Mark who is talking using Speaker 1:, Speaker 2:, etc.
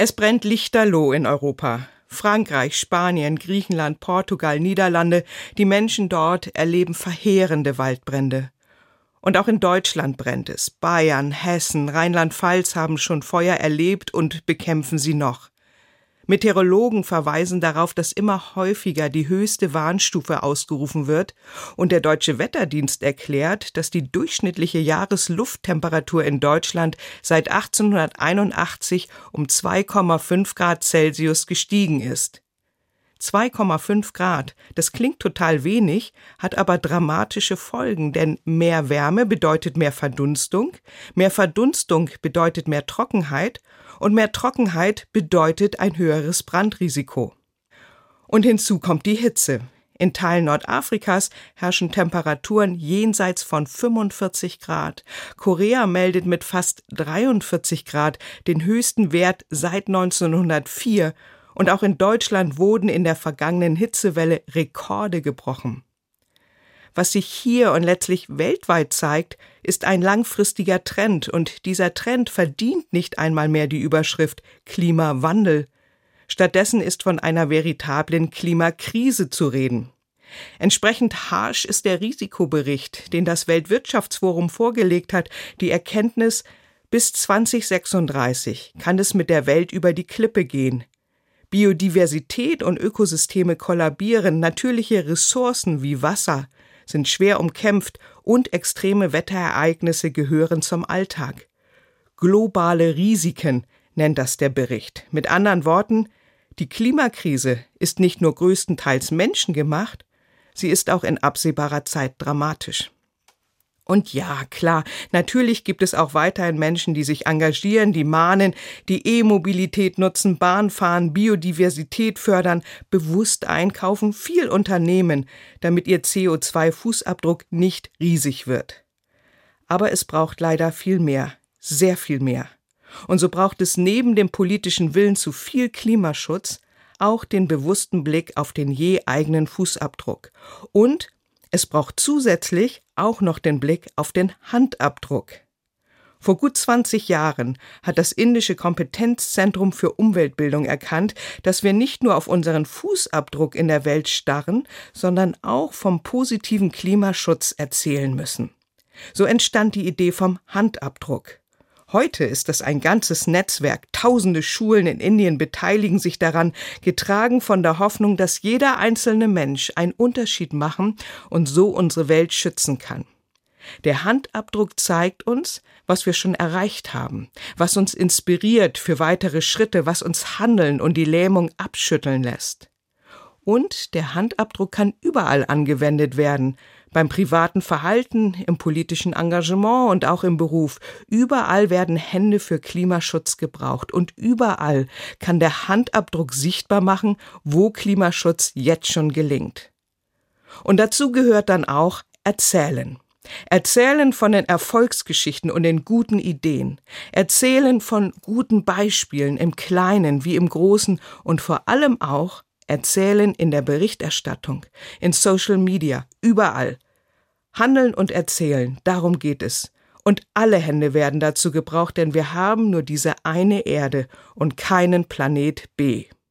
Speaker 1: Es brennt lichterloh in Europa. Frankreich, Spanien, Griechenland, Portugal, Niederlande, die Menschen dort erleben verheerende Waldbrände. Und auch in Deutschland brennt es. Bayern, Hessen, Rheinland-Pfalz haben schon Feuer erlebt und bekämpfen sie noch. Meteorologen verweisen darauf, dass immer häufiger die höchste Warnstufe ausgerufen wird, und der Deutsche Wetterdienst erklärt, dass die durchschnittliche Jahreslufttemperatur in Deutschland seit 1881 um 2,5 Grad Celsius gestiegen ist. 2,5 Grad, das klingt total wenig, hat aber dramatische Folgen, denn mehr Wärme bedeutet mehr Verdunstung bedeutet mehr Trockenheit und mehr Trockenheit bedeutet ein höheres Brandrisiko. Und hinzu kommt die Hitze. In Teilen Nordafrikas herrschen Temperaturen jenseits von 45 Grad. Korea meldet mit fast 43 Grad den höchsten Wert seit 1904. Und auch in Deutschland wurden in der vergangenen Hitzewelle Rekorde gebrochen. Was sich hier und letztlich weltweit zeigt, ist ein langfristiger Trend, und dieser Trend verdient nicht einmal mehr die Überschrift Klimawandel. Stattdessen ist von einer veritablen Klimakrise zu reden. Entsprechend harsch ist der Risikobericht, den das Weltwirtschaftsforum vorgelegt hat, die Erkenntnis, bis 2036 kann es mit der Welt über die Klippe gehen. Biodiversität und Ökosysteme kollabieren, natürliche Ressourcen wie Wasser sind schwer umkämpft und extreme Wetterereignisse gehören zum Alltag. Globale Risiken nennt das der Bericht. Mit anderen Worten, die Klimakrise ist nicht nur größtenteils menschengemacht, sie ist auch in absehbarer Zeit dramatisch. Und ja, klar, natürlich gibt es auch weiterhin Menschen, die sich engagieren, die mahnen, die E-Mobilität nutzen, Bahn fahren, Biodiversität fördern, bewusst einkaufen, viel unternehmen, damit ihr CO2-Fußabdruck nicht riesig wird. Aber es braucht leider viel mehr, sehr viel mehr. Und so braucht es neben dem politischen Willen zu viel Klimaschutz auch den bewussten Blick auf den je eigenen Fußabdruck. Und es braucht zusätzlich auch noch den Blick auf den Handabdruck. Vor gut 20 Jahren hat das indische Kompetenzzentrum für Umweltbildung erkannt, dass wir nicht nur auf unseren Fußabdruck in der Welt starren, sondern auch vom positiven Klimaschutz erzählen müssen. So entstand die Idee vom Handabdruck. Heute ist das ein ganzes Netzwerk. Tausende Schulen in Indien beteiligen sich daran, getragen von der Hoffnung, dass jeder einzelne Mensch einen Unterschied machen und so unsere Welt schützen kann. Der Handabdruck zeigt uns, was wir schon erreicht haben, was uns inspiriert für weitere Schritte, was uns handeln und die Lähmung abschütteln lässt. Und der Handabdruck kann überall angewendet werden, beim privaten Verhalten, im politischen Engagement und auch im Beruf. Überall werden Hände für Klimaschutz gebraucht und überall kann der Handabdruck sichtbar machen, wo Klimaschutz jetzt schon gelingt. Und dazu gehört dann auch Erzählen. Erzählen von den Erfolgsgeschichten und den guten Ideen. Erzählen von guten Beispielen im Kleinen wie im Großen und vor allem auch Erzählen in der Berichterstattung, in Social Media, überall. Handeln und erzählen, darum geht es. Und alle Hände werden dazu gebraucht, denn wir haben nur diese eine Erde und keinen Planet B.